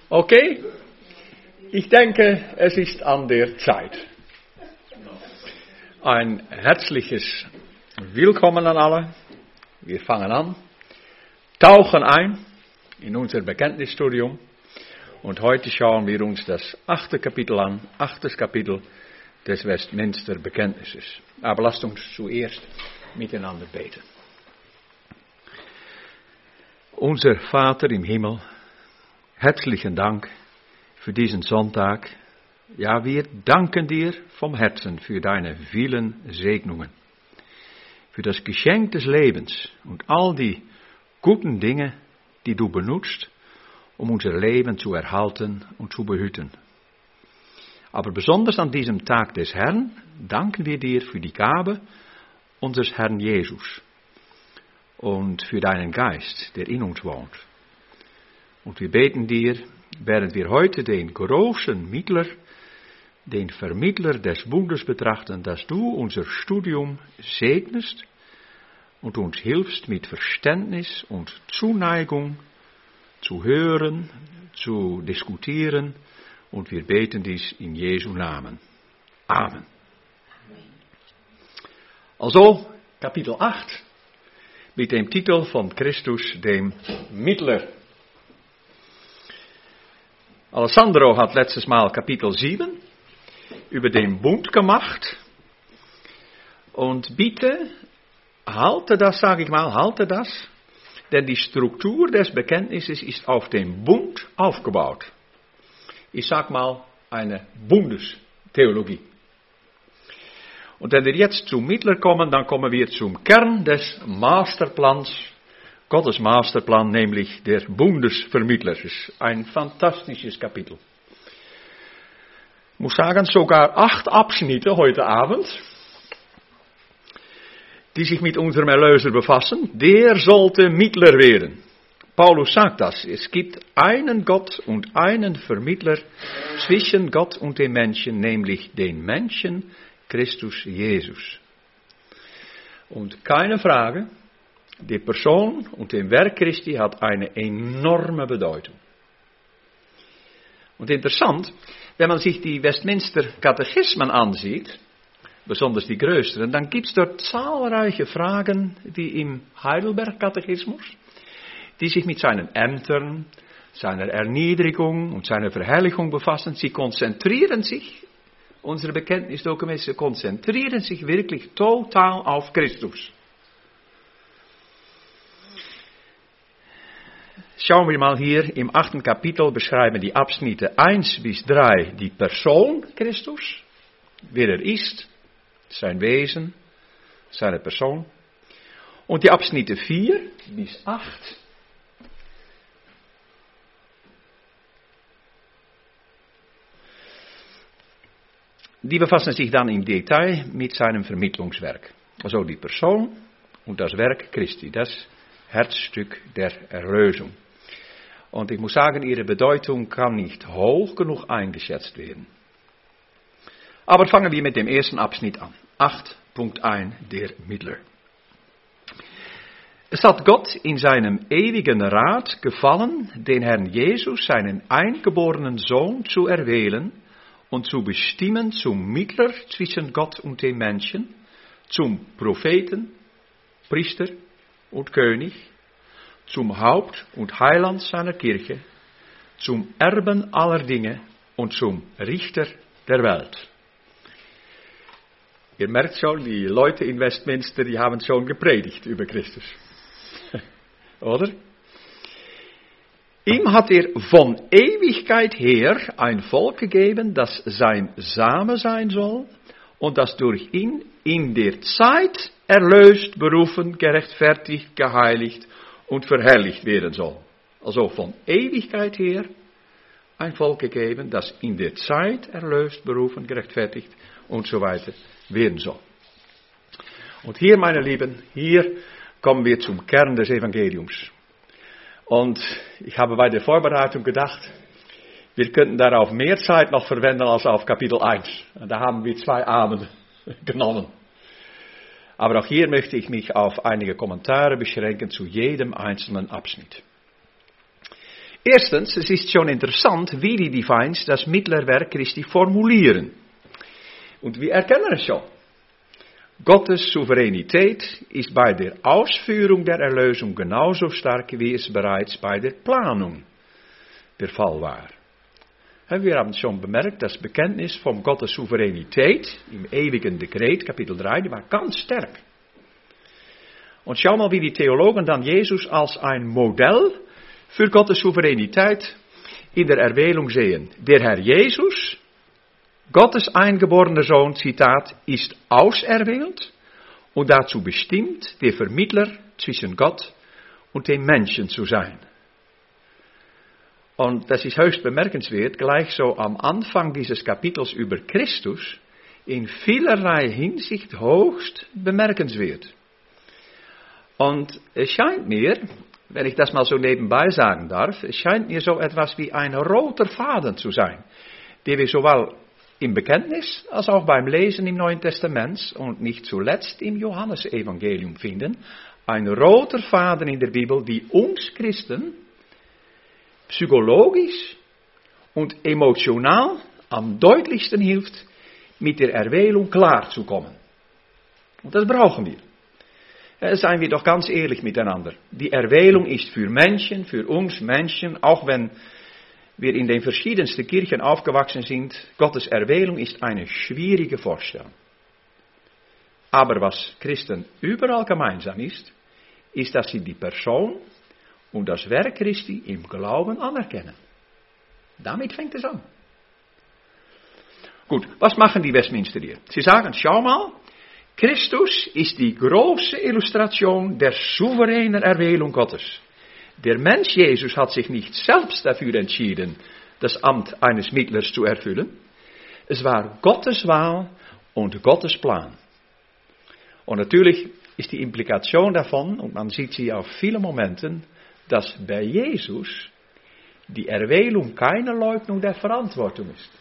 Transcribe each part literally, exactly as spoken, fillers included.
Okay, ich denke, es ist an der Zeit. Ein herzliches Willkommen an alle. Wir fangen an, tauchen ein in unser Bekenntnisstudium und heute schauen wir uns das achte Kapitel an, achtes Kapitel des Westminster Bekenntnisses. Aber lasst uns zuerst miteinander beten. Unser Vater im Himmel, herzlichen Dank für diesen Sonntag. Ja, wir danken dir vom Herzen für deine vielen Segnungen, für das Geschenk des Lebens und all die guten Dinge, die du benutzt, um unser Leben zu erhalten und zu behüten. Aber besonders an diesem Tag des Herrn danken wir dir für die Gabe unseres Herrn Jesus und für deinen Geist, der in uns wohnt. Und wir beten dir, während wir heute den großen Mittler, den Vermittler des Bundes betrachten, dass du unser Studium segnest und uns hilfst, mit Verständnis und Zuneigung zu hören, zu diskutieren. Und wir beten dies in Jesu Namen. Amen. Also, Kapitel acht, mit dem Titel von Christus, dem Mittler. Alessandro hat letztes Mal Kapitel sieben über den Bund gemacht. Und bitte, halte das, sage ich mal, halte das, denn die Struktur des Bekenntnisses ist auf dem Bund aufgebaut. Ich sag mal, eine Bundestheologie. Und wenn wir jetzt zum Mittler kommen, dann kommen wir zum Kern des Masterplans, Gottes Masterplan, nämlich der Bundesvermittler. Das ist ein fantastisches Kapitel. Ich muss sagen, sogar acht Abschnitte heute Abend, die sich mit unserem Erlöser befassen. Der sollte Mittler werden. Paulus sagt das. Es gibt einen Gott und einen Vermittler zwischen Gott und dem Menschen, nämlich den Menschen Christus Jesus. Und keine Frage, die Person und dem Werk Christi hat eine enorme Bedeutung. Und interessant, wenn man sich die Westminster Katechismen ansieht, besonders die größeren, dann gibt es dort zahlreiche Fragen, wie im Heidelberg Katechismus, die sich mit seinen Ämtern, seiner Erniedrigung und seiner Verherrlichung befassen. Sie konzentrieren sich, unsere Bekenntnisdokumente konzentrieren sich wirklich total auf Christus. Schauen wir mal hier, im achten Kapitel beschreiben die Abschnitte eins bis drei die Person Christus, wer er ist, sein Wesen, seine Person. Und die Abschnitte vier bis acht die befassen sich dann im Detail mit seinem Vermittlungswerk. Also die Person und das Werk Christi, das Herzstück der Erlösung. Und ich muss sagen, ihre Bedeutung kann nicht hoch genug eingeschätzt werden. Aber fangen wir mit dem ersten Abschnitt an. acht Punkt eins, der Mittler. Es hat Gott in seinem ewigen Rat gefallen, den Herrn Jesus, seinen eingeborenen Sohn, zu erwählen und zu bestimmen zum Mittler zwischen Gott und dem Menschen, zum Propheten, Priester und König, zum Haupt und Heiland seiner Kirche, zum Erben aller Dinge und zum Richter der Welt. Ihr merkt schon, die Leute in Westminster, die haben schon gepredigt über Christus. Oder? Ihm hat er von Ewigkeit her ein Volk gegeben, das sein Same sein soll und das durch ihn in der Zeit erlöst, berufen, gerechtfertigt, geheiligt und verherrlicht werden soll. Also von Ewigkeit her ein Volk gegeben, das in der Zeit erlöst, berufen, gerechtfertigt und so weiter werden soll. Und hier, meine Lieben, hier kommen wir zum Kern des Evangeliums. Und ich habe bei der Vorbereitung gedacht, wir könnten darauf mehr Zeit noch verwenden als auf Kapitel eins. Da haben wir zwei Abende genommen. Aber auch hier möchte ich mich auf einige Kommentare beschränken zu jedem einzelnen Abschnitt. Erstens, es ist schon interessant, wie die Divines das Mittlerwerk Christi formulieren. Und wir erkennen es schon. Gottes Souveränität ist bei der Ausführung der Erlösung genauso stark, wie es bereits bei der Planung der Fall war. Wir haben schon bemerkt, das Bekenntnis von Gottes Souveränität im ewigen Dekret, Kapitel drei, die war ganz stark. Und schau mal, wie die Theologen dann Jesus als ein Modell für Gottes Souveränität in der Erwählung sehen. Der Herr Jesus, Gottes eingeborener Sohn, Zitat, ist auserwählt und dazu bestimmt, der Vermittler zwischen Gott und dem Menschen zu sein. Und das ist höchst bemerkenswert, gleich so am Anfang dieses Kapitels über Christus, in vielerlei Hinsicht höchst bemerkenswert. Und es scheint mir, wenn ich das mal so nebenbei sagen darf, es scheint mir so etwas wie ein roter Faden zu sein, den wir sowohl im Bekenntnis als auch beim Lesen im Neuen Testament und nicht zuletzt im Johannesevangelium finden. Ein roter Faden in der Bibel, die uns Christen psychologisch und emotional am deutlichsten hilft, mit der Erwählung klarzukommen. Und das brauchen wir. Äh, seien wir doch ganz ehrlich miteinander. Die Erwählung ist für Menschen, für uns Menschen, auch wenn wir in den verschiedensten Kirchen aufgewachsen sind, Gottes Erwählung ist eine schwierige Vorstellung. Aber was Christen überall gemeinsam ist, ist, dass sie die Person und das Werk Christi im Glauben anerkennen. Damit fängt es an. Gut, was machen die Westminster-Lehrer? Sie sagen, schau mal, Christus ist die große Illustration der souveränen Erwählung Gottes. Der Mensch Jesus hat sich nicht selbst dafür entschieden, das Amt eines Mittlers zu erfüllen. Es war Gottes Wahl und Gottes Plan. Und natürlich ist die Implikation davon, und man sieht sie auf vielen Momenten, dass bei Jesus die Erwählung keine Leugnung der Verantwortung ist.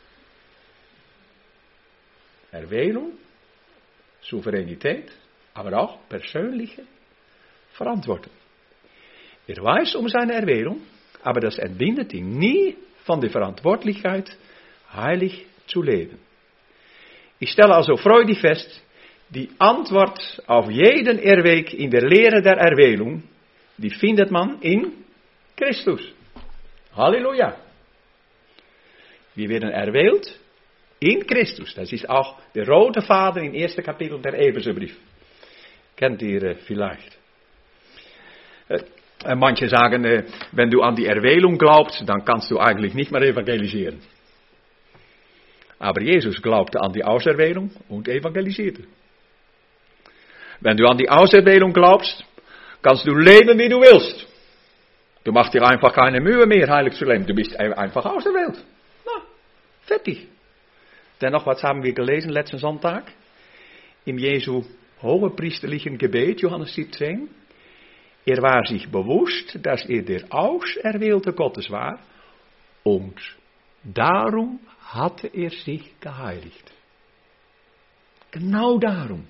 Erwählung, Souveränität, aber auch persönliche Verantwortung. Er weiß um seine Erwählung, aber das entbindet ihn nie von der Verantwortlichkeit, heilig zu leben. Ich stelle also freudig fest, die Antwort auf jeden Irrweg in der Lehre der Erwählung, die findet man in Christus. Halleluja. Wir werden erwählt in Christus. Das ist auch der rote Faden im ersten Kapitel der Epheserbrief. Kennt ihr äh, vielleicht. Äh, manche sagen, äh, wenn du an die Erwählung glaubst, dann kannst du eigentlich nicht mehr evangelisieren. Aber Jesus glaubte an die Auserwählung und evangelisierte. Wenn du an die Auserwählung glaubst, kannst du leben, wie du willst. Du machst dir einfach keine Mühe mehr, heilig zu leben. Du bist einfach auserwählt. Na, fertig. Dennoch, was haben wir gelesen letzten Sonntag? Im Jesu hohepriesterlichen Gebet, Johannes siebzehn. Er war sich bewusst, dass er der Auserwählte Gottes war und darum hatte er sich geheiligt. Genau darum.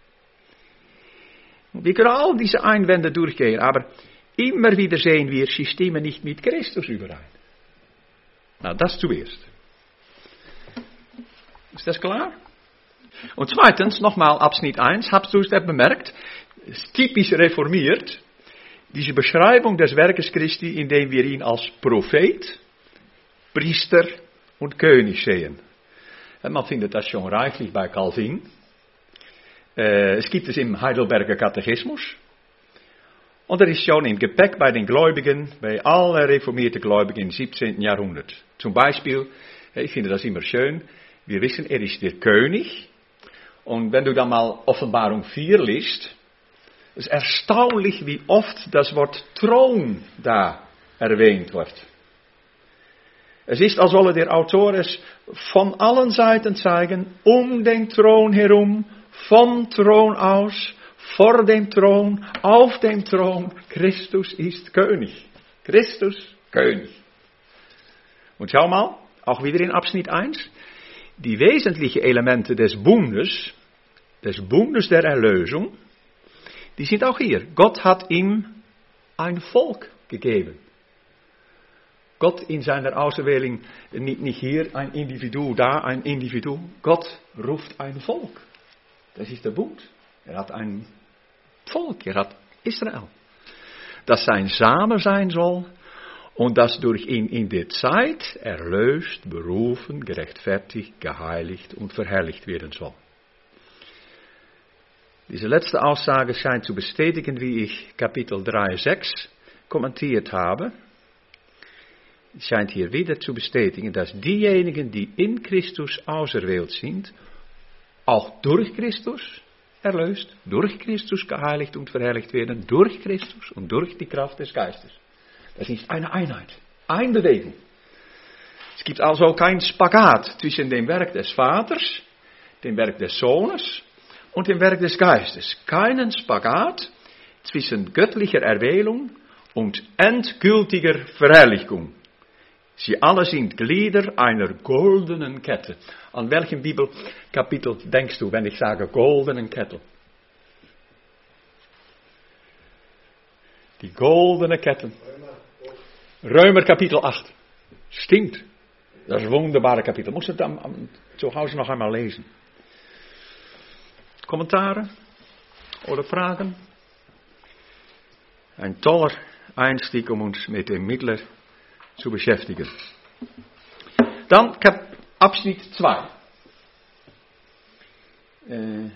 Wir können all diese Einwände durchgehen, aber immer wieder sehen wir, sie stimmen nicht mit Christus überein. Na, das zuerst. Ist das klar? Und zweitens, nochmal Abschnitt eins, habt du es bemerkt, ist typisch reformiert, diese Beschreibung des Werkes Christi, indem wir ihn als Prophet, Priester und König sehen. Man findet das schon reichlich bei Calvin. Es gibt es im Heidelberger Katechismus. Und er ist schon im Gepäck bei den Gläubigen, bei allen reformierten Gläubigen im siebzehnten Jahrhundert. Zum Beispiel, ich finde das immer schön, wir wissen, er ist der König. Und wenn du dann mal Offenbarung vier liest, ist erstaunlich, wie oft das Wort Thron da erwähnt wird. Es ist, als wolle der Autor es von allen Seiten zeigen, um den Thron herum, vom Thron aus, vor dem Thron, auf dem Thron, Christus ist König. Christus König. Und schau mal, auch wieder in Abschnitt eins, die wesentlichen Elemente des Bundes, des Bundes der Erlösung, die sind auch hier. Gott hat ihm ein Volk gegeben. Gott in seiner Auserwählung, nicht, nicht hier ein Individu, da ein Individu. Gott ruft ein Volk. Das ist der Bund. Er hat ein Volk, er hat Israel. Das sein Samen sein soll und das durch ihn in der Zeit erlöst, berufen, gerechtfertigt, geheiligt und verherrlicht werden soll. Diese letzte Aussage scheint zu bestätigen, wie ich Kapitel drei, sechs kommentiert habe. Es scheint hier wieder zu bestätigen, dass diejenigen, die in Christus auserwählt sind, auch durch Christus erlöst, durch Christus geheiligt und verherrlicht werden, durch Christus und durch die Kraft des Geistes. Das ist eine Einheit, eine Bewegung. Es gibt also kein Spagat zwischen dem Werk des Vaters, dem Werk des Sohnes und dem Werk des Geistes. Keinen Spagat zwischen göttlicher Erwählung und endgültiger Verherrlichung. Sie alle sind Glieder einer goldenen Kette. An welchem Bibelkapitel denkst du, wenn ich sage goldenen Kette? Die goldene Kette. Römer Kapitel acht. Stimmt. Das ist ein wunderbares Kapitel. Muss het am, am, zu Hause noch einmal lesen. Kommentaren oder Fragen? Ein toller Einstieg, um uns mit dem Mittler zu beschäftigen. Dann Abschnitt zwei. Äh,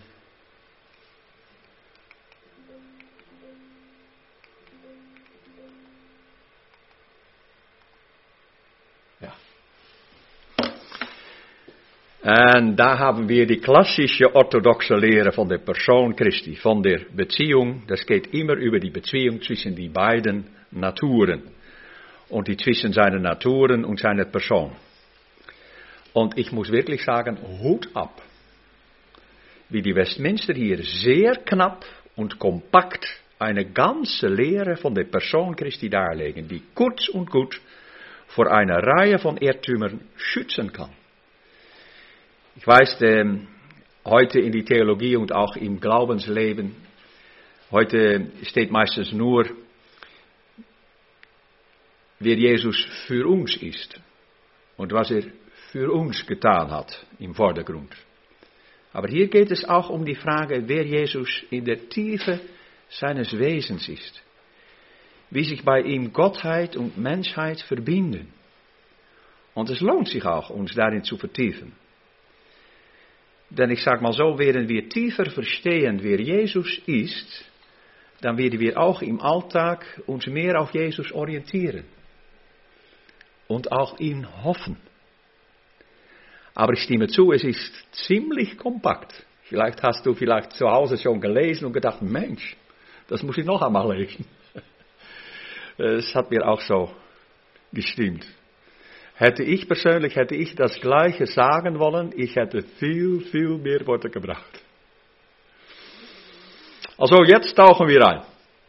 ja. En da haben wir die klassische orthodoxe Lehre von der Person Christi, von der Beziehung. Das geht immer über die Beziehung zwischen die beiden Naturen. Und die zwischen seinen Naturen und seiner Person. Und ich muss wirklich sagen, Hut ab. Wie die Westminster hier sehr knapp und kompakt eine ganze Lehre von der Person Christi darlegen, die kurz und gut vor einer Reihe von Irrtümern schützen kann. Ich weiß, ähm, heute in die Theologie und auch im Glaubensleben, heute steht meistens nur, wer Jesus für uns ist und was er für uns getan hat im Vordergrund. Aber hier geht es auch um die Frage, wer Jesus in der Tiefe seines Wesens ist. Wie sich bei ihm Gottheit und Menschheit verbinden. Und es lohnt sich auch, uns darin zu vertiefen. Denn ich sage mal so, während wir tiefer verstehen, wer Jesus ist, dann werden wir auch im Alltag uns mehr auf Jesus orientieren. Und auch ihn hoffen. Aber ich stimme zu, es ist ziemlich kompakt. Vielleicht hast du vielleicht zu Hause schon gelesen und gedacht, Mensch, das muss ich noch einmal lesen. Es hat mir auch so gestimmt. Hätte ich persönlich, hätte ich das Gleiche sagen wollen, ich hätte viel, viel mehr Worte gebracht. Also jetzt tauchen wir ein.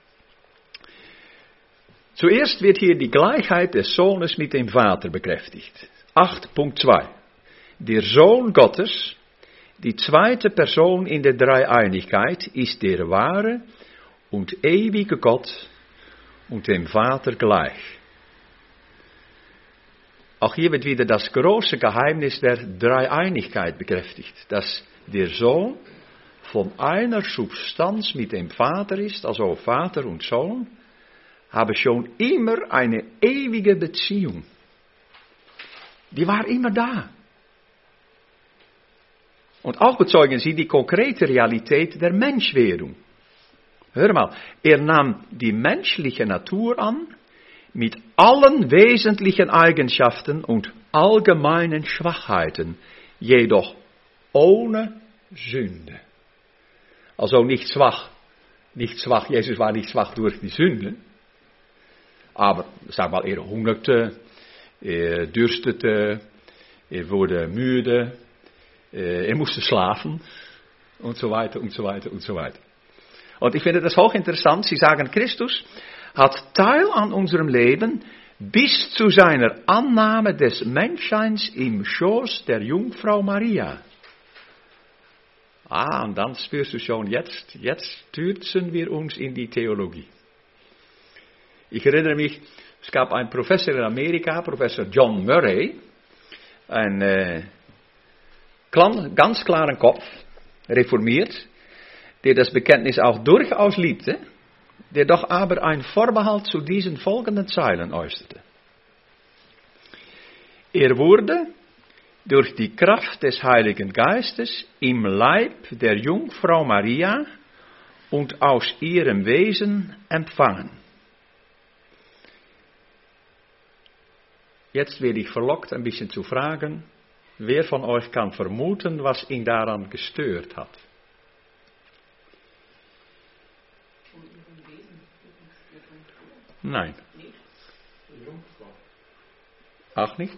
Zuerst wird hier die Gleichheit des Sohnes mit dem Vater bekräftigt. acht Punkt zwei. Der Sohn Gottes, die zweite Person in der Dreieinigkeit, ist der wahre und ewige Gott und dem Vater gleich. Auch hier wird wieder das große Geheimnis der Dreieinigkeit bekräftigt, dass der Sohn von einer Substanz mit dem Vater ist, also Vater und Sohn, habe schon immer eine ewige Beziehung. Die war immer da. Und auch bezeugen sie die konkrete Realität der Menschwerdung. Hör mal, er nahm die menschliche Natur an, mit allen wesentlichen Eigenschaften und allgemeinen Schwachheiten, jedoch ohne Sünde. Also nicht schwach, nicht schwach, Jesus war nicht schwach durch die Sünde, aber sag mal, er hungerte, er dürstete, er wurde müde, er musste schlafen und so weiter und so weiter und so weiter. Und ich finde das hochinteressant, sie sagen, Christus hat Teil an unserem Leben bis zu seiner Annahme des Menschseins im Schoß der Jungfrau Maria. Ah, und dann spürst du schon, jetzt, jetzt stürzen wir uns in die Theologie. Ich erinnere mich, Es gab einen Professor in Amerika, Professor John Murray, ein äh, ganz klaren Kopf, reformiert, der das Bekenntnis auch durchaus liebte, der doch aber ein Vorbehalt zu diesen folgenden Zeilen äußerte. Er wurde durch die Kraft des Heiligen Geistes im Leib der Jungfrau Maria und aus ihrem Wesen empfangen. Jetzt werde ich verlockt, ein bisschen zu fragen, wer von euch kann vermuten, was ihn daran gestört hat? Nein. Auch nicht?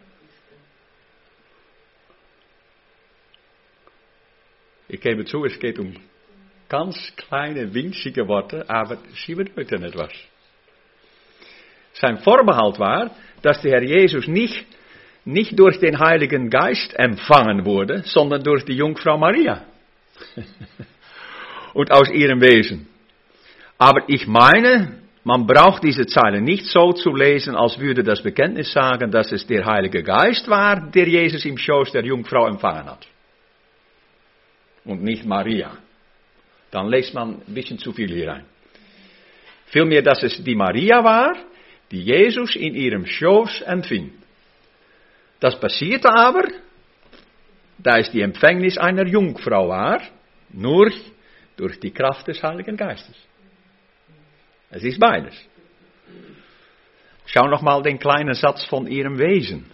Ich gebe zu, es geht um ganz kleine, winzige Worte, aber sie bedeuten etwas. Sein Vorbehalt war, dass der Herr Jesus nicht, nicht durch den Heiligen Geist empfangen wurde, sondern durch die Jungfrau Maria. Und aus ihrem Wesen. Aber ich meine, man braucht diese Zeile nicht so zu lesen, als würde das Bekenntnis sagen, dass es der Heilige Geist war, der Jesus im Schoß der Jungfrau empfangen hat. Und nicht Maria. Dann lest man ein bisschen zu viel hier rein. Vielmehr, dass es die Maria war, die Jesus in ihrem Schoß empfing. Das passierte aber, da es die Empfängnis einer Jungfrau war, nur durch die Kraft des Heiligen Geistes. Es ist beides. Schau nochmal den kleinen Satz von ihrem Wesen.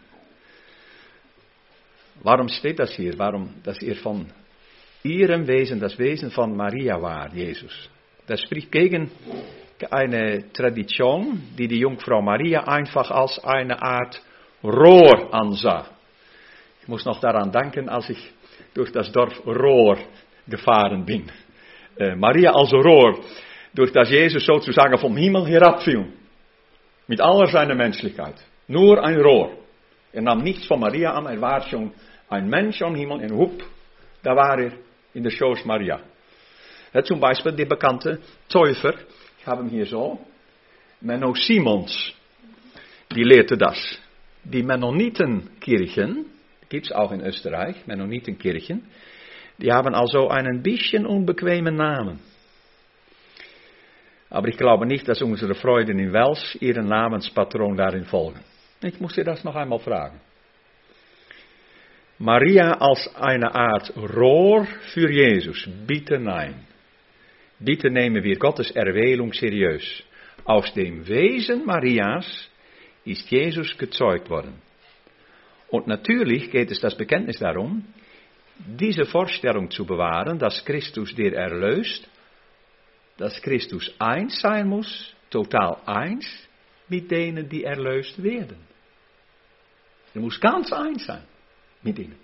Warum steht das hier? Warum, dass ihr von ihrem Wesen, das Wesen von Maria war, Jesus. Das spricht gegen eine Tradition, die die Jungfrau Maria einfach als eine Art Rohr ansah. Ich muss noch daran denken, als ich durch das Dorf Rohr gefahren bin. Äh, Maria als Rohr, durch das Jesus sozusagen vom Himmel herabfiel. Mit aller seiner Menschlichkeit. Nur ein Rohr. Er nahm nichts von Maria an, er war schon ein Mensch am Himmel en hup, da war er in der Schoß Maria. Ja, zum Beispiel der bekannte Täufer, ich habe ihn hier so, Menno Simons, die lehrte das. Die Mennonitenkirchen, gibt es auch in Österreich, Mennonitenkirchen, die haben also einen bisschen unbequemen Namen. Aber ich glaube nicht, dass unsere Freuden in Wels ihren Namenspatron darin folgen. Ich muss dir das noch einmal fragen. Maria als eine Art Rohr für Jesus, bitte nein. Bitte nehmen wir Gottes Erwählung seriös. Aus dem Wesen Marias ist Jesus gezeugt worden. Und natürlich geht es das Bekenntnis darum, diese Vorstellung zu bewahren, dass Christus der erlöst, dass Christus eins sein muss, total eins, mit denen, die erlöst werden. Er muss ganz eins sein mit ihnen.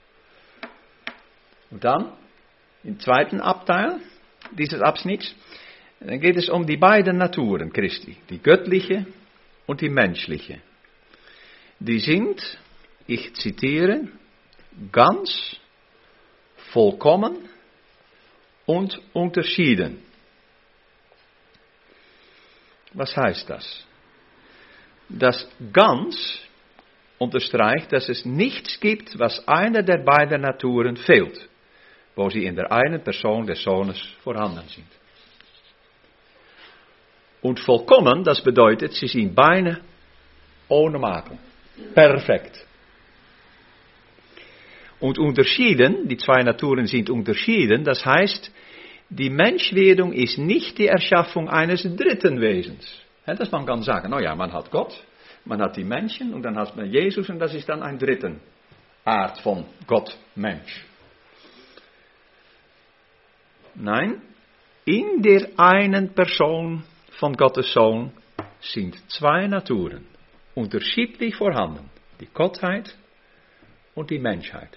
Und dann, im zweiten Abteil dieses Abschnitts, dann geht es um die beiden Naturen Christi, die göttliche und die menschliche. Die sind, ich zitiere, ganz, vollkommen und unterschieden. Was heißt das? Das ganz unterstreicht, dass es nichts gibt, was einer der beiden Naturen fehlt, wo sie in der einen Person des Sohnes vorhanden sind. Und vollkommen, das bedeutet, sie sind beide ohne Makel. Perfekt. Und unterschieden, die zwei Naturen sind unterschieden, das heißt, die Menschwerdung ist nicht die Erschaffung eines dritten Wesens. Ja, dass man kann sagen, nou ja, man hat Gott, man hat die Menschen und dann hat man Jesus und das ist dann eine dritte Art von Gott-Mensch. Nein, in der einen Person von Gottes Sohn sind zwei Naturen unterschiedlich vorhanden. Die Gottheit und die Menschheit.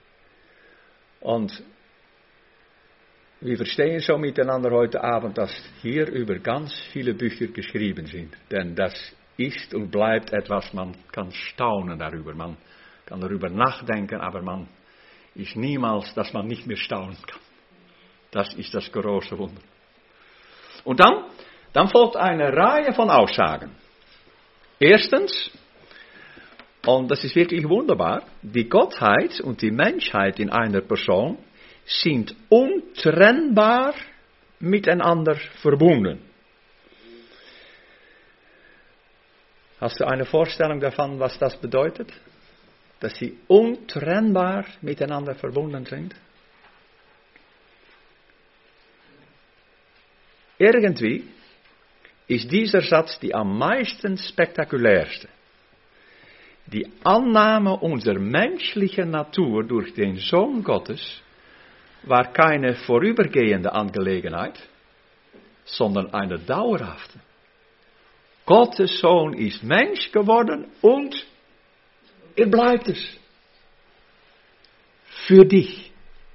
Und wir verstehen so miteinander heute Abend, dass hier über ganz viele Bücher geschrieben sind. Denn das ist und bleibt etwas, man kann staunen darüber, man kann darüber nachdenken, aber man ist niemals, dass man nicht mehr staunen kann. Das ist das große Wunder. Und dann, dann folgt eine Reihe von Aussagen. Erstens, und das ist wirklich wunderbar, die Gottheit und die Menschheit in einer Person sind untrennbar miteinander verbunden. Hast du eine Vorstellung davon, was das bedeutet? Dass sie untrennbar miteinander verbunden sind? Irgendwie ist dieser Satz die am meisten spektakulärste. Die Annahme unserer menschlichen Natur durch den Sohn Gottes war keine vorübergehende Angelegenheit, sondern eine dauerhafte. Gottes Sohn ist Mensch geworden und er bleibt es. Für dich.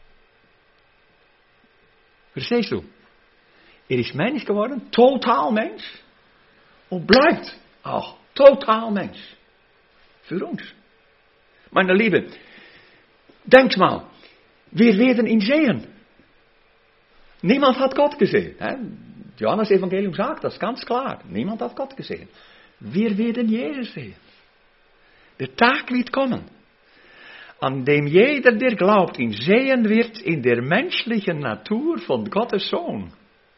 Verstehst du? Er ist Mensch geworden, total Mensch, und bleibt auch total Mensch. Für uns. Meine Liebe, denkt mal, wir werden ihn sehen. Niemand hat Gott gesehen. Hè? Johannes Evangelium sagt das ganz klar. Niemand hat Gott gesehen. Wir werden Jesus sehen. Der Tag wird kommen, an dem jeder, der glaubt, ihn sehen wird in der menschlichen Natur von Gottes Sohn.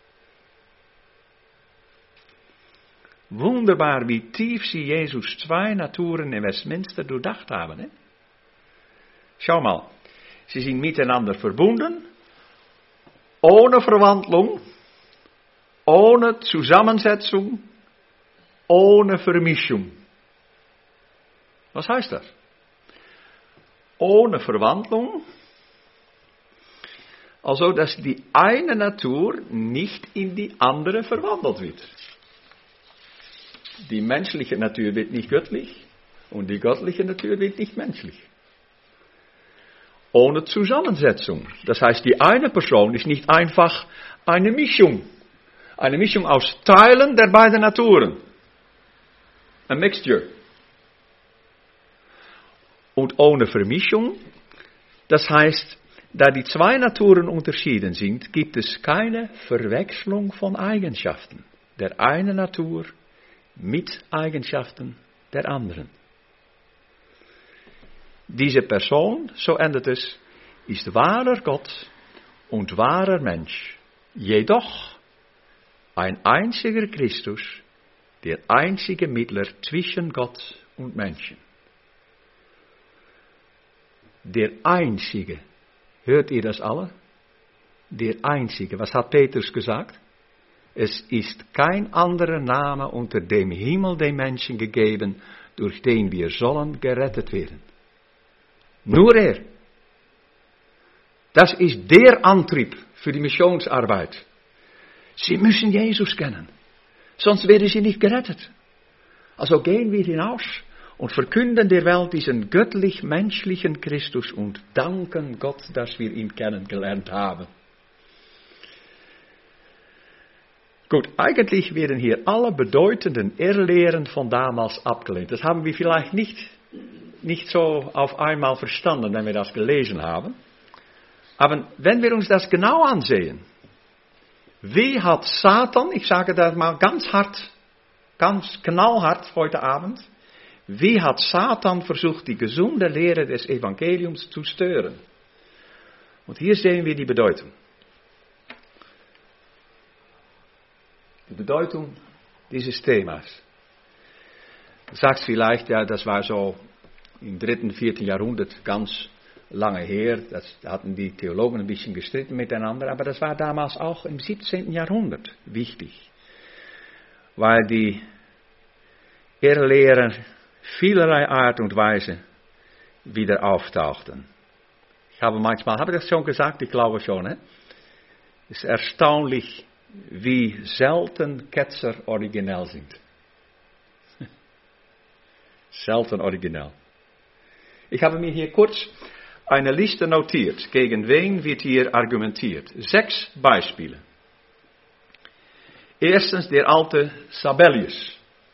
Wunderbar, wie tief sie Jesus zwei Naturen in Westminster durchdacht haben. Hè? Schau mal, sie sind miteinander verbunden, ohne Verwandlung, ohne Zusammensetzung, ohne Vermischung. Was heißt das? Ohne Verwandlung, also dass die eine Natur nicht in die andere verwandelt wird. Die menschliche Natur wird nicht göttlich und die göttliche Natur wird nicht menschlich. Ohne Zusammensetzung. Das heißt, die eine Person ist nicht einfach eine Mischung. Eine Mischung aus Teilen der beiden Naturen. Ein Mixture. Und ohne Vermischung, das heißt, da die zwei Naturen unterschieden sind, gibt es keine Verwechslung von Eigenschaften der einen Natur mit Eigenschaften der anderen. Diese Person, so endet es, ist wahrer Gott und wahrer Mensch, jedoch ein einziger Christus, der einzige Mittler zwischen Gott und Menschen. Der einzige, hört ihr das alle? Der einzige, was hat Petrus gesagt? Es ist kein anderer Name unter dem Himmel den Menschen gegeben, durch den wir sollen gerettet werden. Nur er. Das ist der Antrieb für die Missionsarbeit. Sie müssen Jesus kennen, sonst werden sie nicht gerettet. Also gehen wir hinaus und verkünden der Welt diesen göttlich-menschlichen Christus und danken Gott, dass wir ihn kennengelernt haben. Gut, eigentlich werden hier alle bedeutenden Irrlehren von damals abgelehnt. Das haben wir vielleicht nicht, nicht so auf einmal verstanden, wenn wir das gelesen haben. Aber wenn wir uns das genau ansehen, wie hat Satan, ich sage das mal ganz hart, ganz knallhart heute Abend, wie hat Satan versucht, die gesunde Lehre des Evangeliums zu stören? Und hier sehen wir die Bedeutung. Die Bedeutung dieses Themas. Du sagst vielleicht, ja, das war so im dritten, vierten Jahrhundert ganz lange her. Das hatten die Theologen ein bisschen gestritten miteinander, aber das war damals auch im siebzehnten Jahrhundert wichtig. Weil die Irrlehren vielerlei Art und Weise wieder auftauchten. Ich habe manchmal, habe ich das schon gesagt? Ich glaube schon, ne? Es ist erstaunlich, wie selten Ketzer originell sind. Selten originell. Ich habe mir hier kurz eine Liste notiert. Gegen wen wird hier argumentiert? Sechs Beispiele. Erstens der alte Sabellius.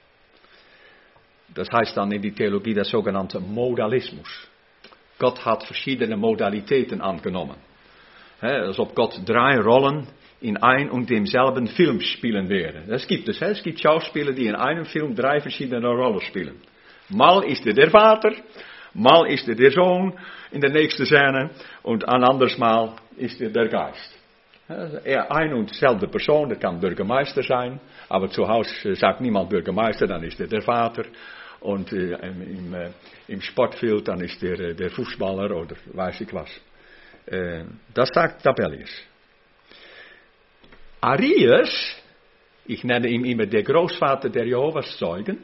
Das heißt dann in die Theologie der sogenannte Modalismus. Gott hat verschiedene Modalitäten angenommen. He, als ob Gott drei Rollen in ein und demselben Film spielen werden. Das gibt es. He? Es gibt Schauspieler, die in einem Film drei verschiedene Rollen spielen. Mal ist er der Vater, mal ist er der Sohn in der nächsten Szene und ein anderes Mal ist er der Geist. Er ein und dezelfde Person, das kann Bürgermeister sein, aber zu Hause sagt niemand Bürgermeister, dann ist er der Vater. Und äh, im, äh, im Sportfeld, dann ist er äh, der Fußballer oder weiß ich was. Äh, das sagt Tabellius. Arius, ich nenne ihn immer der Großvater der Jehovas Zeugen.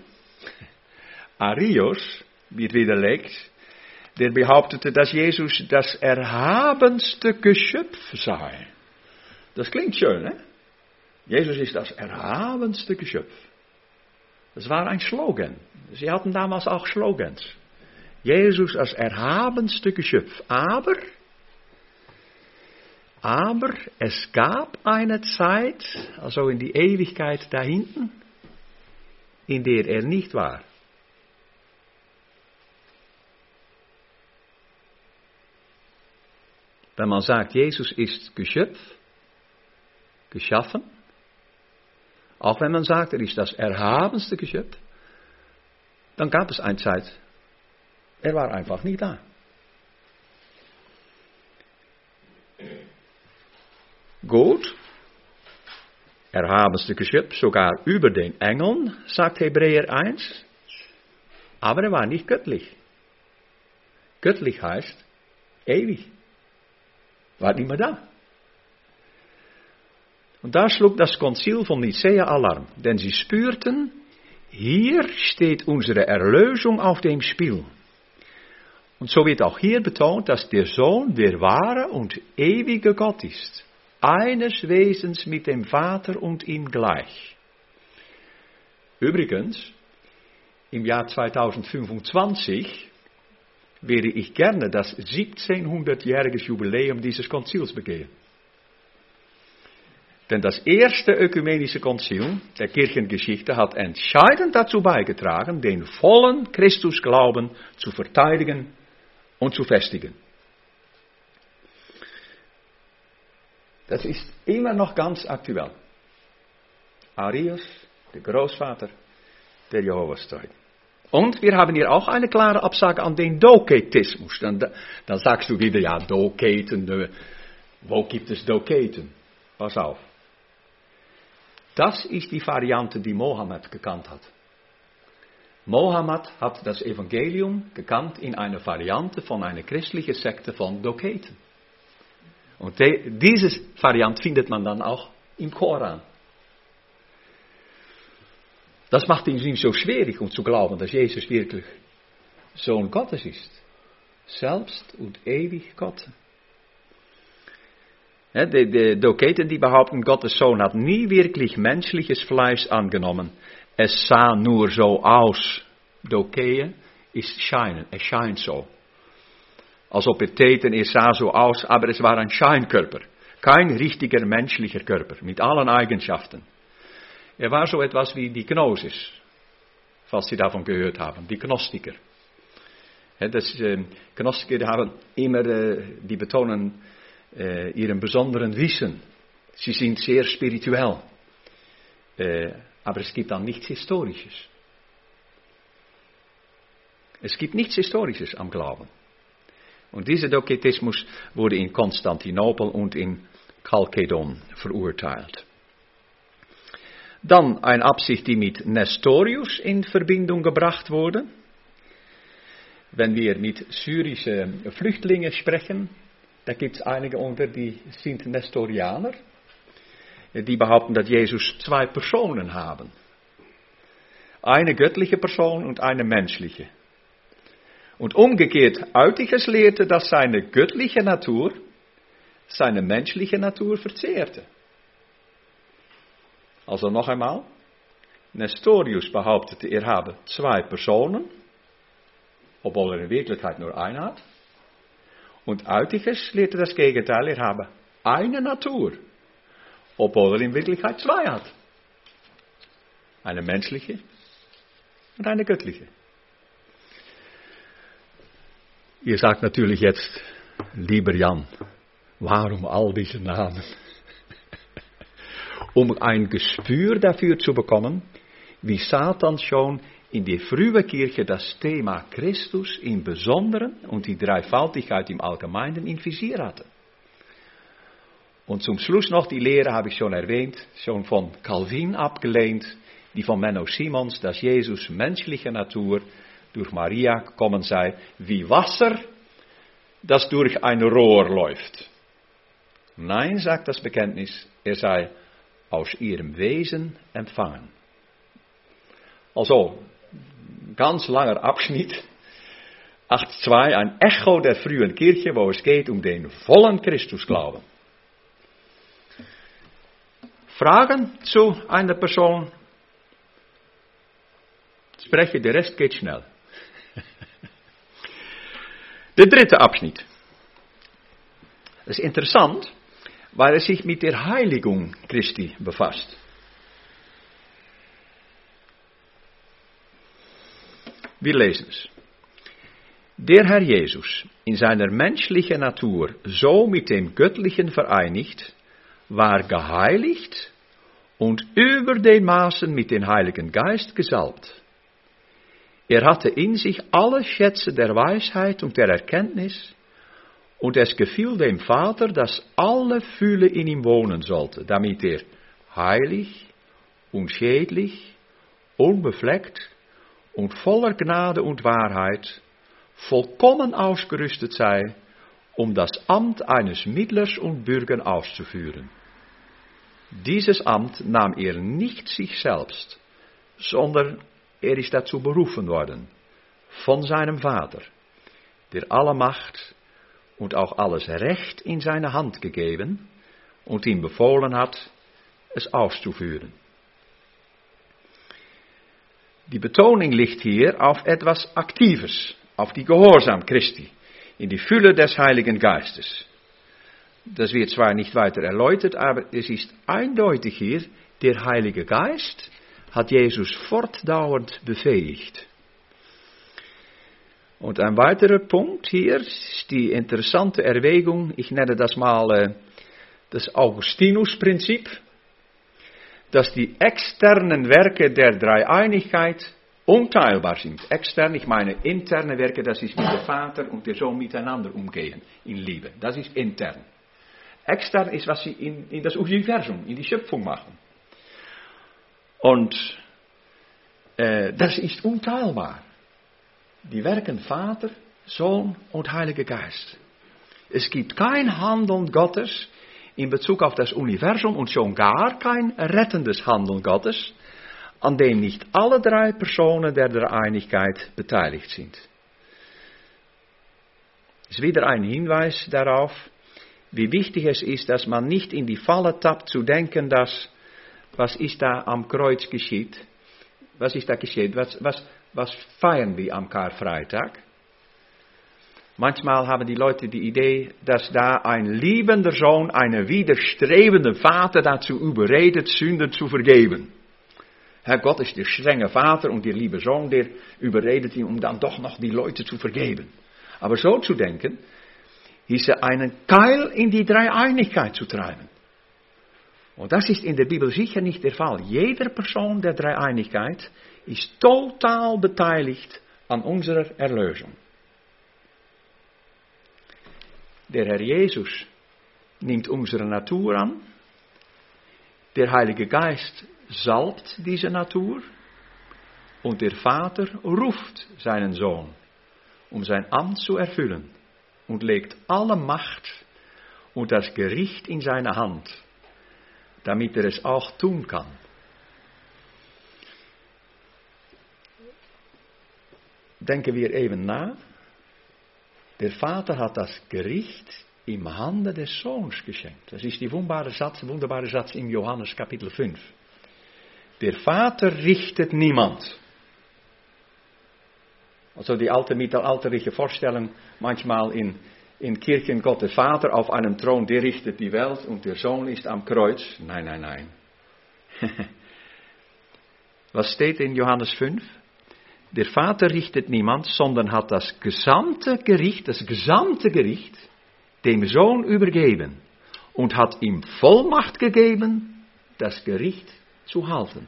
Arius wird widerlegt, der behauptete, dass Jesus das erhabenste Geschöpf sei. Das klingt schön, ne? Jesus ist das erhabenste Geschöpf. Das war ein Slogan. Sie hatten damals auch Slogans. Jesus als erhabenste Geschöpf. Aber, aber es gab eine Zeit, also in die Ewigkeit da hinten, in der er nicht war. Wenn man sagt, Jesus ist Geschöpf, geschaffen, auch wenn man sagt, er ist das erhabenste Geschöpf, dann gab es eine Zeit, er war einfach nicht da. Gut, erhabenste Geschöpf, sogar über den Engeln, sagt Hebräer eins, aber er war nicht göttlich. Göttlich heißt ewig. War nicht mehr da. Und da schlug das Konzil von Nicäa Alarm, denn sie spürten, hier steht unsere Erlösung auf dem Spiel. Und so wird auch hier betont, dass der Sohn der wahre und ewige Gott ist, eines Wesens mit dem Vater und ihm gleich. Übrigens, im Jahr zweitausendfünfundzwanzig werde ich gerne das siebzehnhundertjähriges Jubiläum dieses Konzils begehen. Denn das erste ökumenische Konzil der Kirchengeschichte hat entscheidend dazu beigetragen, den vollen Christusglauben zu verteidigen und zu festigen. Das ist immer noch ganz aktuell. Arius, der Großvater der Jehovas Zeugen. Und wir haben hier auch eine klare Absage an den Doketismus. Dann, dann sagst du wieder, ja, Doketen, wo gibt es Doketen? Pass auf. Das ist die Variante, die Mohammed gekannt hat. Mohammed hat das Evangelium gekannt in einer Variante von einer christlichen Sekte von Doketen. Und de, diese Variante findet man dann auch im Koran. Das macht ihn nicht so schwierig, um zu glauben, dass Jesus wirklich Sohn Gottes ist. Selbst und ewig Gott. Ja, die, die Doketen, die behaupten, Gottes Sohn hat nie wirklich menschliches Fleisch angenommen. Es sah nur so aus. Dokeen ist scheinen, es scheint so. Als ob er täten, es sah so aus, aber es war ein Scheinkörper. Kein richtiger menschlicher Körper, mit allen Eigenschaften. Er war so etwas wie die Gnosis, falls Sie davon gehört haben, die Gnostiker. Ja, das, äh, Gnostiker die haben immer, äh, die betonen äh, ihren besonderen Wissen. Sie sind sehr spirituell. Äh, aber es gibt dann nichts Historisches. Es gibt nichts Historisches am Glauben. Und dieser Doketismus wurde in Konstantinopel und in Chalkedon verurteilt. Dann eine Absicht, die mit Nestorius in Verbindung gebracht wurde. Wenn wir mit syrischen Flüchtlingen sprechen, da gibt es einige unter, die sind Nestorianer. Die behaupten, dass Jesus zwei Personen haben. Eine göttliche Person und eine menschliche. Und umgekehrt, Eutyches lehrte, dass seine göttliche Natur seine menschliche Natur verzehrte. Also noch einmal, Nestorius behauptete, er habe zwei Personen, obwohl er in Wirklichkeit nur eine hat. Und Eutyches lehrte das Gegenteil, er habe eine Natur, obwohl er in Wirklichkeit zwei hat. Eine menschliche und eine göttliche. Ihr sagt natürlich jetzt, lieber Jan, warum all diese Namen? um ein Gespür dafür zu bekommen, wie Satan schon in der frühen Kirche das Thema Christus im Besonderen und die Dreifaltigkeit im Allgemeinen im Visier hatte. Und zum Schluss noch die Lehre, habe ich schon erwähnt, schon von Calvin abgelehnt, die von Menno Simons, dass Jesus menschliche Natur durch Maria gekommen sei, wie Wasser, das durch ein Rohr läuft. Nein, sagt das Bekenntnis, er sei aus ihrem Wesen empfangen. Also, ganz langer Abschnitt, acht Komma zwei, ein Echo der frühen Kirche, wo es geht um den vollen Christusglauben. Fragen zu einer Person? Spreche, der Rest geht schnell. Der dritte Abschnitt. Das ist interessant, weil er sich mit der Heiligung Christi befasst. Wir lesen es. Der Herr Jesus, in seiner menschlichen Natur so mit dem Göttlichen vereinigt, war geheiligt und über den Maßen mit dem Heiligen Geist gesalbt. Er hatte in sich alle Schätze der Weisheit und der Erkenntnis, und es gefiel dem Vater, dass alle Fülle in ihm wohnen sollte, damit er heilig, unschädlich, unbefleckt und voller Gnade und Wahrheit vollkommen ausgerüstet sei, um das Amt eines Mittlers und Bürgers auszuführen. Dieses Amt nahm er nicht sich selbst, sondern er ist dazu berufen worden, von seinem Vater, der alle Macht und auch alles Recht in seine Hand gegeben und ihm befohlen hat, es auszuführen. Die Betonung liegt hier auf etwas Aktives, auf die Gehorsam Christi, in die Fülle des Heiligen Geistes. Das wird zwar nicht weiter erläutert, aber es ist eindeutig hier, der Heilige Geist hat Jesus fortdauernd befähigt. Und ein weiterer Punkt hier ist die interessante Erwägung, ich nenne das mal äh, das Augustinus-Prinzip, dass die externen Werke der Dreieinigkeit unteilbar sind. Extern, ich meine interne Werke, das ist wie der Vater und der Sohn miteinander umgehen in Liebe. Das ist intern. Extern ist, was sie in, in das Universum, in die Schöpfung machen. Und äh, das ist unteilbar. Die werken Vater, Sohn und Heiliger Geist. Es gibt kein Handeln Gottes in Bezug auf das Universum und schon gar kein rettendes Handeln Gottes, an dem nicht alle drei Personen der Dreieinigkeit beteiligt sind. Es ist wieder ein Hinweis darauf, wie wichtig es ist, dass man nicht in die Falle tappt zu denken, dass, was ist da am Kreuz geschieht? Was ist da geschehen? Was, was, was feiern wir am Karfreitag? Manchmal haben die Leute die Idee, dass da ein liebender Sohn einen widerstrebenden Vater dazu überredet, Sünden zu vergeben. Herr Gott ist der strenge Vater und der liebe Sohn, der überredet ihn, um dann doch noch die Leute zu vergeben. Aber so zu denken, hieße einen Keil in die Dreieinigkeit zu treiben. Und das ist in der Bibel sicher nicht der Fall. Jede Person der Dreieinigkeit ist total beteiligt an unserer Erlösung. Der Herr Jesus nimmt unsere Natur an. Der Heilige Geist salbt diese Natur. Und der Vater ruft seinen Sohn, um sein Amt zu erfüllen. Und legt alle Macht und das Gericht in seine Hand, damit er es auch tun kann. Denken wir eben nach. Der Vater hat das Gericht im Hande des Sohns geschenkt. Das ist die wunderbare Satz, wunderbare Satz in Johannes Kapitel fünf. Der Vater richtet niemand. Also die alte mittelalterliche Vorstellung manchmal in, in Kirchen, Gott der Vater auf einem Thron, der richtet die Welt und der Sohn ist am Kreuz. Nein, nein, nein. Was steht in Johannes fünf? Der Vater richtet niemand, sondern hat das gesamte Gericht, das gesamte Gericht dem Sohn übergeben und hat ihm Vollmacht gegeben, das Gericht zu halten.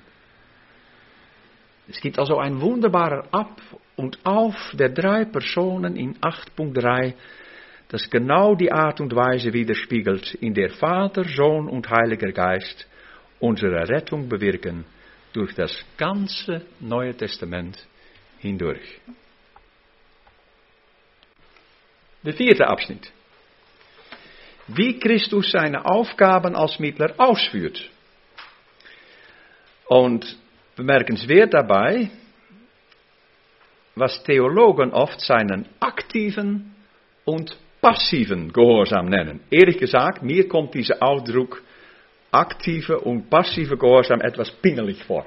Es gibt also ein wunderbarer Ab und Auf der drei Personen in acht Punkt drei, das genau die Art und Weise widerspiegelt, in der Vater, Sohn und Heiliger Geist unsere Rettung bewirken durch das ganze Neue Testament hindurch. Der vierte Abschnitt. Wie Christus seine Aufgaben als Mittler ausführt. Und bemerkenswert dabei, was Theologen oft seinen aktiven und passiven Gehorsam nennen. Ehrlich gesagt, mir kommt dieser Ausdruck aktive und passive Gehorsam etwas pingelig vor.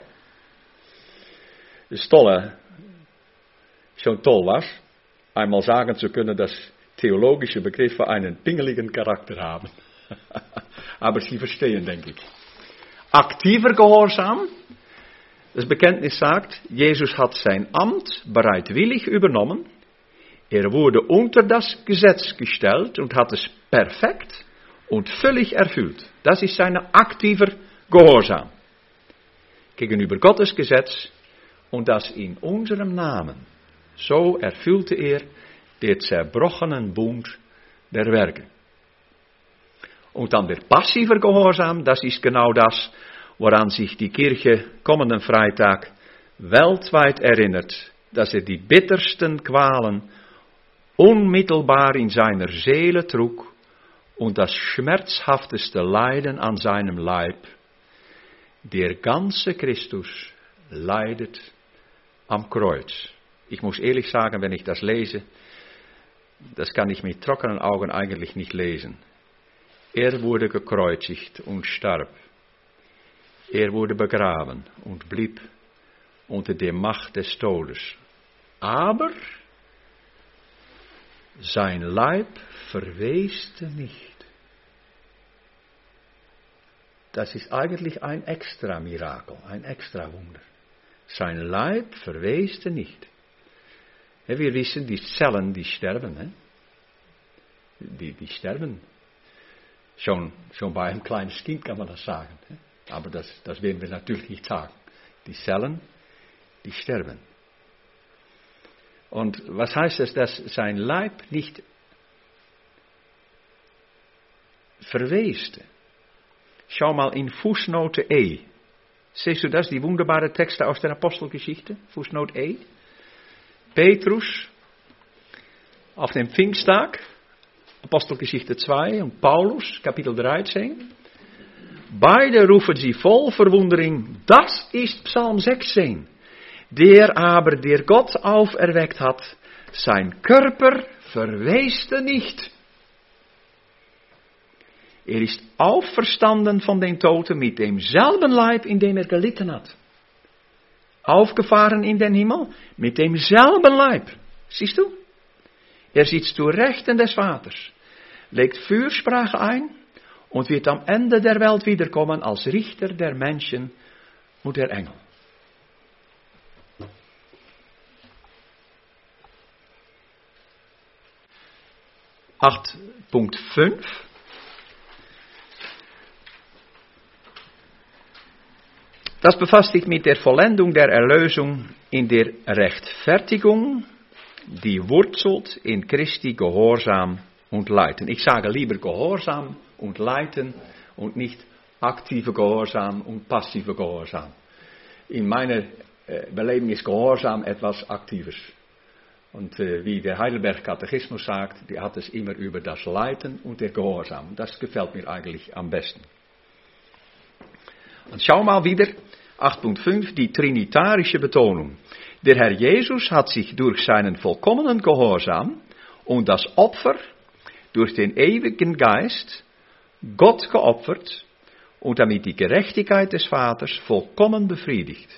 Es tolle, schon toll was, einmal sagen zu können, dass theologische Begriffe einen pingeligen Charakter haben. Aber Sie verstehen, denke ich. Aktiver Gehorsam, das Bekenntnis sagt, Jesus hat sein Amt bereitwillig übernommen. Er wurde unter das Gesetz gestellt und hat es perfekt und völlig erfüllt. Das ist sein aktiver Gehorsam gegenüber Gottes Gesetz und das in unserem Namen. So erfüllte er den zerbrochenen Bund der Werke. Und dann der passive Gehorsam, das ist genau das, woran sich die Kirche kommenden Freitag weltweit erinnert, dass er die bittersten Qualen unmittelbar in seiner Seele trug und das schmerzhafteste Leiden an seinem Leib. Der ganze Christus leidet am Kreuz. Ich muss ehrlich sagen, wenn ich das lese, das kann ich mit trockenen Augen eigentlich nicht lesen. Er wurde gekreuzigt und starb. Er wurde begraben und blieb unter der Macht des Todes. Aber sein Leib verweste nicht. Das ist eigentlich ein extra Mirakel, ein extra Wunder. Sein Leib verweste nicht. Wir wissen, die Zellen, die sterben. Die, die sterben. Schon, schon bei einem kleinen Kind kann man das sagen. Aber das, das werden wir natürlich nicht sagen. Die Zellen, die sterben. Und was heißt es, dass sein Leib nicht verweste? Schau mal in Fußnote E. Siehst du das, die wunderbare Texte aus der Apostelgeschichte? Fußnote E. Petrus auf dem Pfingsttag, Apostelgeschichte zwei, und Paulus, Kapitel dreizehn. Beide rufen sie voll Verwundering, das ist Psalm sechzehn. Der aber, der Gott auferweckt hat, sein Körper verweste nicht. Er ist auferstanden von den Toten mit demselben Leib, in dem er gelitten hat. Aufgefahren in den Himmel mit demselben Leib. Siehst du? Er sitzt zu Rechten des Vaters, legt Fürsprache ein und wird am Ende der Welt wiederkommen als Richter der Menschen und der Engel. acht Punkt fünf. Das befasst sich mit der Vollendung der Erlösung in der Rechtfertigung, die wurzelt in Christi Gehorsam und Leiten. Ich sage lieber Gehorsam und Leiten und nicht aktive Gehorsam und passive Gehorsam. In meiner äh, Belebung ist Gehorsam etwas Aktives. Und äh, wie der Heidelberg Katechismus sagt, die hat es immer über das Leiten und der Gehorsam. Das gefällt mir eigentlich am besten. Und schau mal wieder, acht Punkt fünf, die trinitarische Betonung. Der Herr Jesus hat sich durch seinen vollkommenen Gehorsam und das Opfer durch den ewigen Geist Gott geopfert und damit die Gerechtigkeit des Vaters vollkommen befriedigt.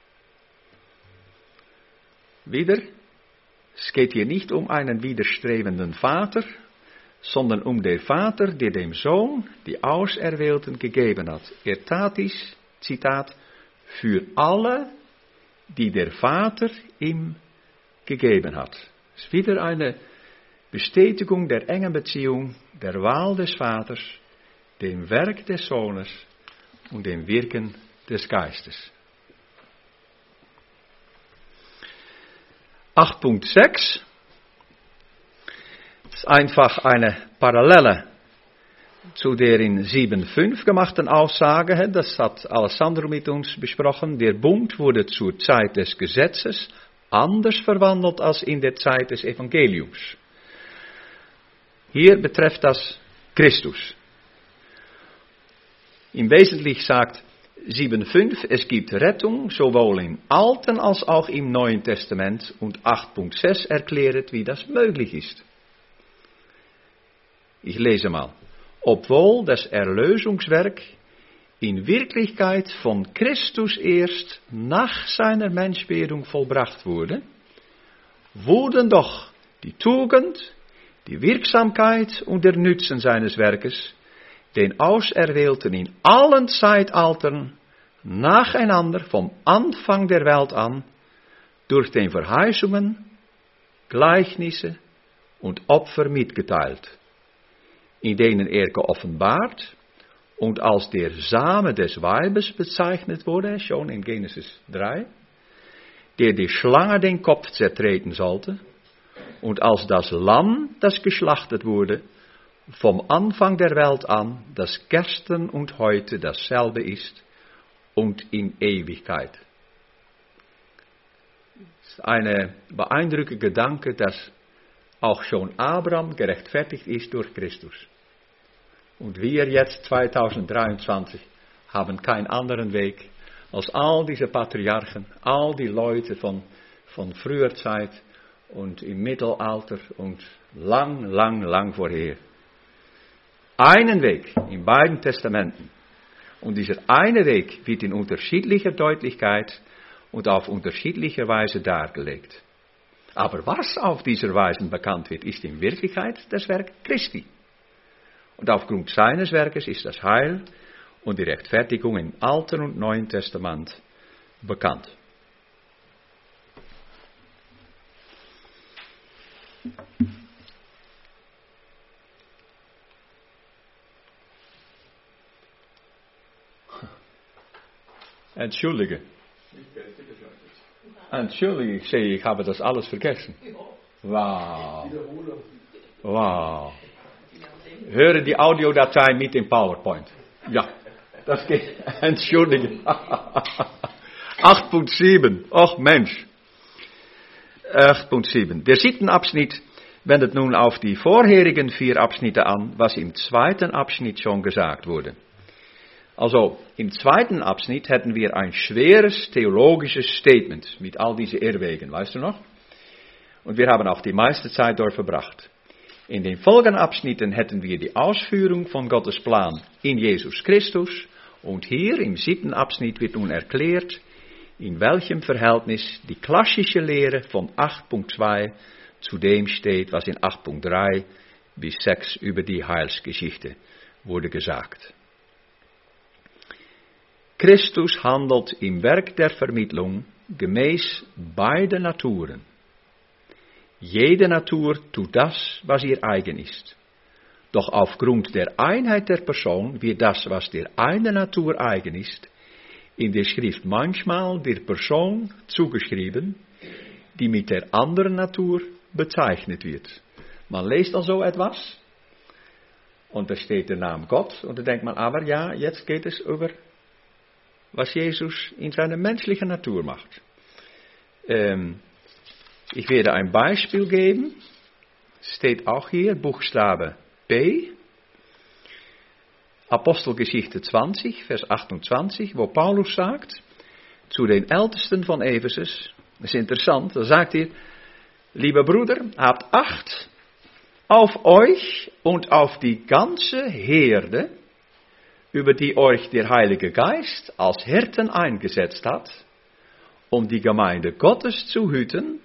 Wieder, es geht hier nicht um einen widerstrebenden Vater, sondern um den Vater, der dem Sohn die Auserwählten gegeben hat. Er tat dies, Zitat, für alle, die der Vater ihm gegeben hat. Es ist wieder eine Bestätigung der engen Beziehung, der Wahl des Vaters, dem Werk des Sohnes und dem Wirken des Geistes. acht Punkt sechs ist einfach eine Parallele zu der in sieben Punkt fünf gemachten Aussage. Das hat Alessandro mit uns besprochen. Der Bund wurde zur Zeit des Gesetzes anders verwandelt als in der Zeit des Evangeliums. Hier betrifft das Christus. Im Wesentlichen sagt sieben Punkt fünf, es gibt Rettung, sowohl im Alten als auch im Neuen Testament, und acht Punkt sechs erklärt, wie das möglich ist. Ich lese mal. Obwohl das Erlösungswerk in Wirklichkeit von Christus erst nach seiner Menschwerdung vollbracht wurde, wurden doch die Tugend, die Wirksamkeit und der Nutzen seines Werkes den Auserwählten in allen Zeitaltern nacheinander vom Anfang der Welt an durch den Verheißungen, Gleichnisse und Opfer mitgeteilt, in denen er geoffenbart und als der Same des Weibes bezeichnet wurde, schon in Genesis drei, der die Schlange den Kopf zertreten sollte, und als das Lamm, das geschlachtet wurde, vom Anfang der Welt an, das gestern und heute dasselbe ist und in Ewigkeit. Das ist eine beeindruckende Gedanke, dass auch schon Abraham gerechtfertigt ist durch Christus. Und wir jetzt zweitausenddreiundzwanzig haben keinen anderen Weg als all diese Patriarchen, all die Leute von, von früher Zeit und im Mittelalter und lang, lang, lang vorher. Einen Weg in beiden Testamenten. Und dieser eine Weg wird in unterschiedlicher Deutlichkeit und auf unterschiedliche Weise dargelegt. Aber was auf dieser Weise bekannt wird, ist in Wirklichkeit das Werk Christi. Und aufgrund seines Werkes ist das Heil und die Rechtfertigung im Alten und Neuen Testament bekannt. Entschuldige. Entschuldige, ich sehe, ich habe das alles vergessen. Wow. Wow. Höre die Audiodatei mit dem PowerPoint. Ja, das geht. Entschuldige. acht Punkt sieben. Och Mensch. acht Punkt sieben. Der siebte Abschnitt wendet nun auf die vorherigen vier Abschnitte an, was im zweiten Abschnitt schon gesagt wurde. Also, im zweiten Abschnitt hätten wir ein schweres theologisches Statement mit all diesen Irrwegen, weißt du noch? Und wir haben auch die meiste Zeit dort verbracht. In den folgenden Abschnitten hätten wir die Ausführung von Gottes Plan in Jesus Christus, und hier im siebten Abschnitt wird nun erklärt, in welchem Verhältnis die klassische Lehre von acht Punkt zwei zu dem steht, was in acht Punkt drei bis sechs über die Heilsgeschichte wurde gesagt. Christus handelt im Werk der Vermittlung gemäß beider Naturen. Jede Natur tut das, was ihr eigen ist. Doch aufgrund der Einheit der Person wird das, was der einen Natur eigen ist, in der Schrift manchmal der Person zugeschrieben, die mit der anderen Natur bezeichnet wird. Man liest also etwas und da steht der Name Gott und da denkt man, aber ja, jetzt geht es über was Jesus in seiner menschlichen Natur macht. Ähm, ich werde ein Beispiel geben. Steht auch hier, Buchstabe B. Apostelgeschichte zwanzig, Vers achtundzwanzig, wo Paulus sagt, zu den Ältesten von Ephesus, das ist interessant, da sagt er, liebe Brüder, habt Acht auf euch und auf die ganze Herde, über die euch der Heilige Geist als Hirten eingesetzt hat, um die Gemeinde Gottes zu hüten.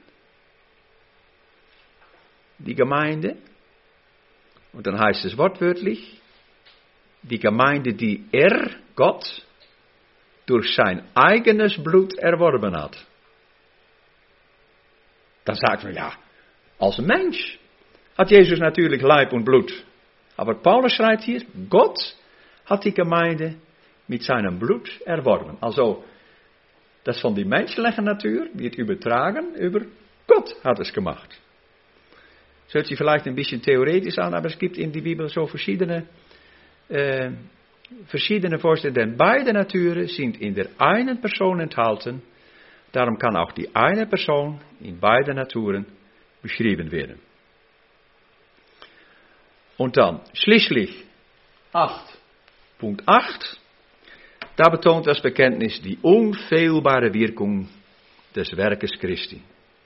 Die Gemeinde, und dann heißt es wortwörtlich, die Gemeinde, die er, Gott, durch sein eigenes Blut erworben hat. Dann sagt man, ja, als Mensch hat Jesus natürlich Leib und Blut. Aber Paulus schreibt hier, Gott hat die Gemeinde mit seinem Blut erworben. Also, das von der menschlichen Natur wird übertragen über Gott hat es gemacht. Das hört sich vielleicht ein bisschen theoretisch an, aber es gibt in der Bibel so verschiedene, äh, verschiedene Vorstellungen. Denn beide Naturen sind in der einen Person enthalten. Darum kann auch die eine Person in beiden Naturen beschrieben werden. Und dann schließlich acht Punkt acht. Da betont das Bekenntnis die unfehlbare Wirkung des Werkes Christi.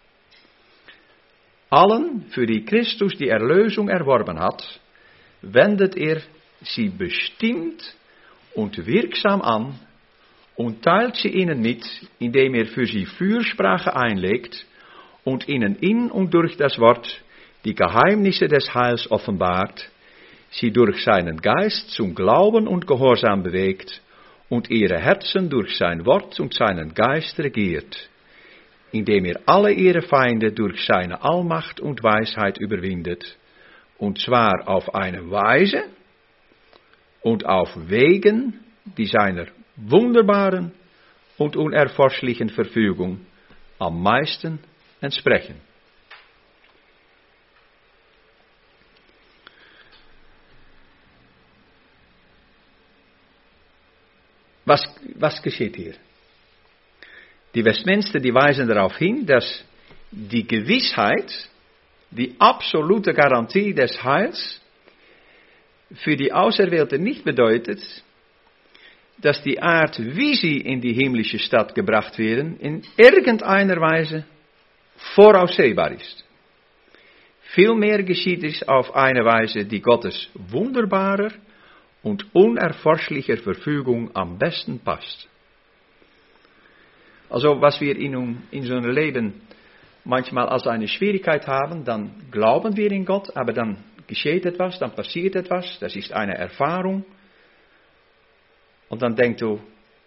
Allen, für die Christus die Erlösung erworben hat, wendet er sie bestimmt und wirksam an und teilt sie ihnen mit, indem er für sie Fürsprache einlegt und ihnen in und durch das Wort die Geheimnisse des Heils offenbart, sie durch seinen Geist zum Glauben und Gehorsam bewegt und ihre Herzen durch sein Wort und seinen Geist regiert, indem er alle ihre Feinde durch seine Allmacht und Weisheit überwindet, und zwar auf eine Weise und auf Wegen, die seiner wunderbaren und unerforschlichen Verfügung am meisten entsprechen. Was, was geschieht hier? Die Westminster, die weisen darauf hin, dass die Gewissheit, die absolute Garantie des Heils für die Auserwählten nicht bedeutet, dass die Art, wie sie in die himmlische Stadt gebracht werden, in irgendeiner Weise voraussehbar ist. Vielmehr geschieht es auf eine Weise, die Gottes wunderbarer und unerforschlicher Verfügung am besten passt. Also was wir in, in so einem Leben manchmal als eine Schwierigkeit haben, dann glauben wir in Gott, aber dann geschieht etwas, dann passiert etwas, das ist eine Erfahrung. Und dann denkst du,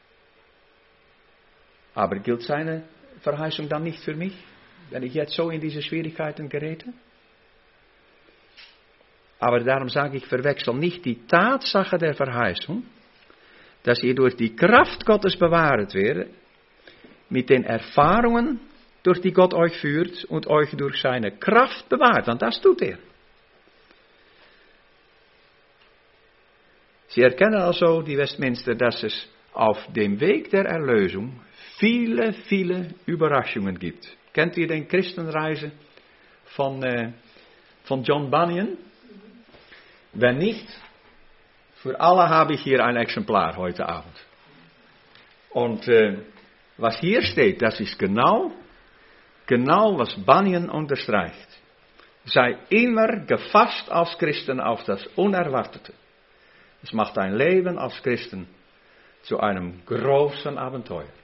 aber gilt seine Verheißung dann nicht für mich, wenn ich jetzt so in diese Schwierigkeiten gerate? Aber darum sage ich, verwechsel nicht die Tatsache der Verheißung, dass ihr durch die Kraft Gottes bewahrt werdet, mit den Erfahrungen, durch die Gott euch führt und euch durch seine Kraft bewahrt. Und das tut er. Sie erkennen also, die Westminster, dass es auf dem Weg der Erlösung viele, viele Überraschungen gibt. Kennt ihr den Christenreise von, äh, von John Bunyan? Wenn nicht, für alle habe ich hier ein Exemplar heute Abend. Und äh, was hier steht, das ist genau, genau was Bunyan unterstreicht. Sei immer gefasst als Christen auf das Unerwartete. Es macht dein Leben als Christen zu einem großen Abenteuer.